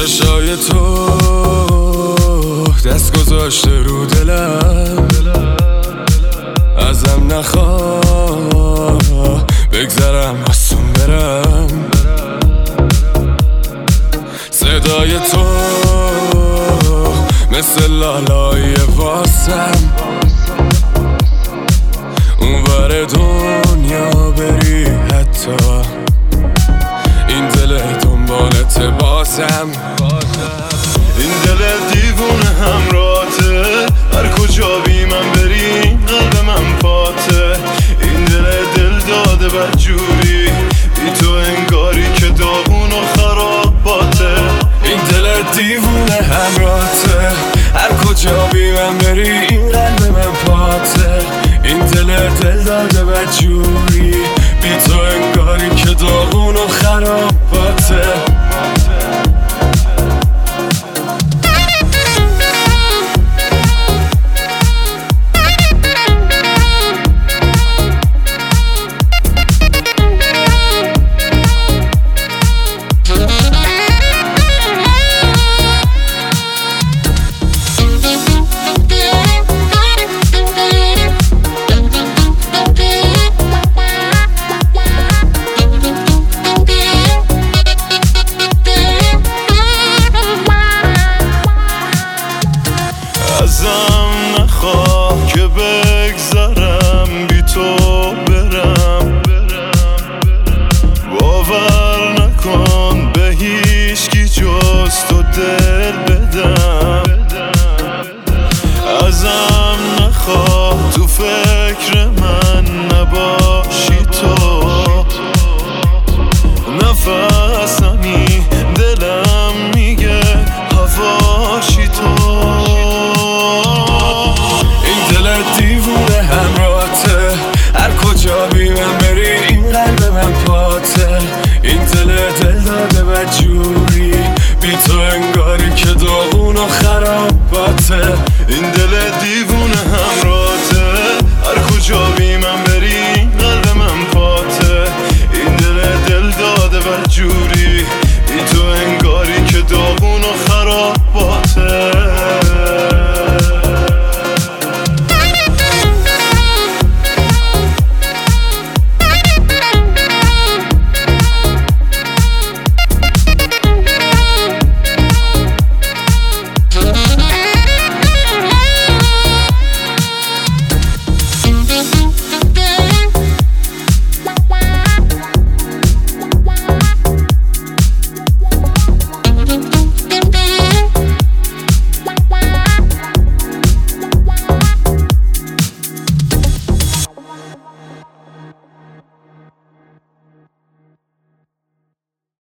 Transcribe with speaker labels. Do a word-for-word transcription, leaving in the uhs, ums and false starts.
Speaker 1: چشای تو دست گذاشته رو دلم، ازم نخواه بگذرم آسون برم. صدای تو مثل لالای واسم، اون ور دنیا بری حتی این دل دنبالت بازم.
Speaker 2: این دل دیوونه همراته، هر کجا بی من بری قلب من پاته. این دل دل داده بدجوری، بی تو انگاری که داغون و خراباته.
Speaker 1: این دل دیوونه همراته، هر کجا بی من بری این قلب من پاته. این دل دل داده بدجوری، بی تو انگاری که داغون و خراباته.
Speaker 2: ازم نخواه که بگذرم بی تو برم، باور نکن به هیچ کی جز تو دل بدم. ازم نخواه تو فکر من نباشی تو، نفسمی دلم میگه هواشی تو.
Speaker 1: دیوونه همراته، هر کجا بی من بری این قلب من پاته. این دل دل داده بدجوری، بی تو انگاری که داغون و خراباته.
Speaker 2: این دل دیوونه همراته، هر کجا بی من بری قلب من پاته. این دل دل داده بدجوری